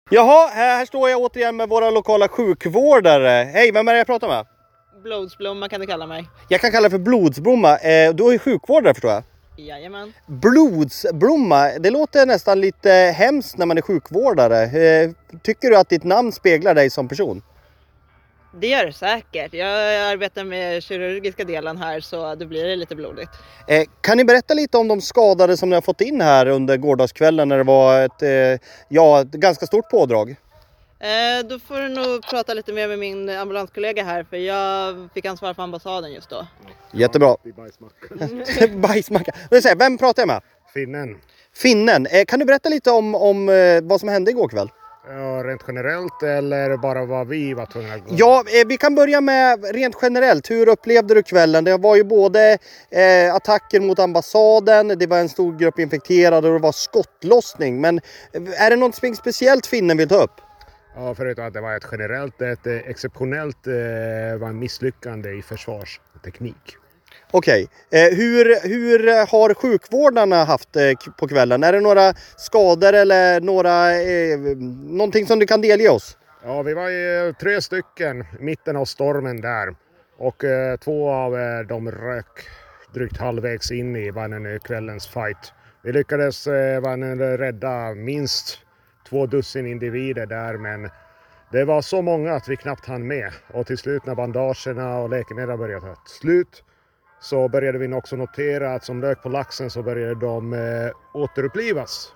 Jaha, här står jag återigen med våra lokala sjukvårdare. Hej, vem är det jag pratar med? Blodsblomma kan du kalla mig. Jag kan kalla det för blodsblomma. Du är sjukvårdare förstår jag. Jajamän. Blodsblomma, det låter nästan lite hemskt när man är sjukvårdare. Tycker du att ditt namn speglar dig som person? Det gör det säkert. Jag arbetar med kirurgiska delen här så det blir lite blodigt. Kan ni berätta lite om de skadade som ni har fått in här under gårdagskvällen när det var ett ganska stort pådrag? Då får du nog prata lite mer med min ambulanskollega här för jag fick ansvar för ambassaden just då. Jättebra. Bajsmacka. Vem pratar jag med? Finnen. Kan du berätta lite om vad som hände igår kväll? Ja, rent generellt eller bara vad vi var tvungna att gå? Ja, vi kan börja med rent generellt. Hur upplevde du kvällen? Det var ju både attacker mot ambassaden, det var en stor grupp infekterade och det var skottlossning. Men är det något speciellt Finnen vill ta upp? Ja, förutom att det var ett exceptionellt misslyckande i försvarsteknik. Okej. Hur har sjukvårdarna haft på kvällen? Är det några skador eller någonting som du kan delge oss? Ja, vi var ju 3 stycken i mitten av stormen där. Och 2 av dem rök drygt halvvägs in i kvällens fight. Vi lyckades rädda minst 2 dussin individer där, men det var så många att vi knappt hann med. Och till slut när bandagerna och läkemedel började ta slut så började vi också notera att som lök på laxen så började de återupplivas.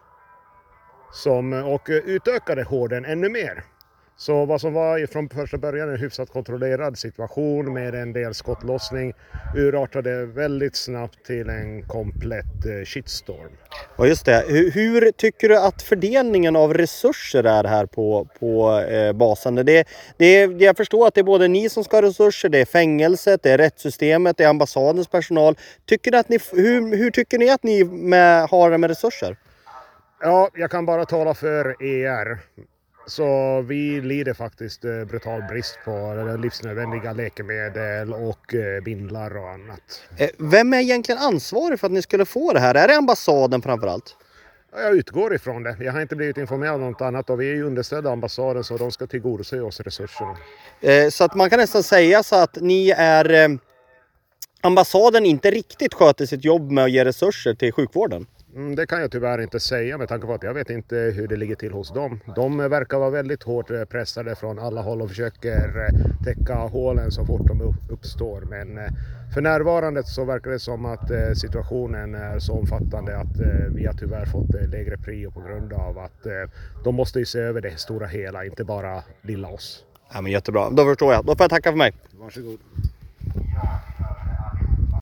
Och utökade horden ännu mer. Så vad som var från första början en hyfsat kontrollerad situation med en del skottlossning urartade väldigt snabbt till en komplett shitstorm. Ja just det. Hur tycker du att fördelningen av resurser är här på basen? Jag förstår att det är både ni som ska ha resurser, det är fängelset, det är rättssystemet, det är ambassadens personal. Hur tycker ni att ni har det med resurser? Ja, jag kan bara tala för er. Så vi lider faktiskt brutal brist på livsnödvändiga läkemedel och bindlar och annat. Vem är egentligen ansvarig för att ni skulle få det här? Är det ambassaden framförallt? Jag utgår ifrån det. Jag har inte blivit informerad om något annat och vi är ju understödda ambassaden så de ska tillgodose oss resurserna. Så att man kan nästan säga så att ni är... ambassaden inte riktigt sköter sitt jobb med att ge resurser till sjukvården. Det kan jag tyvärr inte säga med tanke på att jag vet inte hur det ligger till hos dem. De verkar vara väldigt hårt pressade från alla håll och försöker täcka hålen så fort de uppstår. Men för närvarande så verkar det som att situationen är så omfattande att vi har tyvärr fått lägre prio på grund av att de måste ju se över det stora hela, inte bara lilla oss. Ja men jättebra, då förstår jag. Då får jag tacka för mig. Varsågod.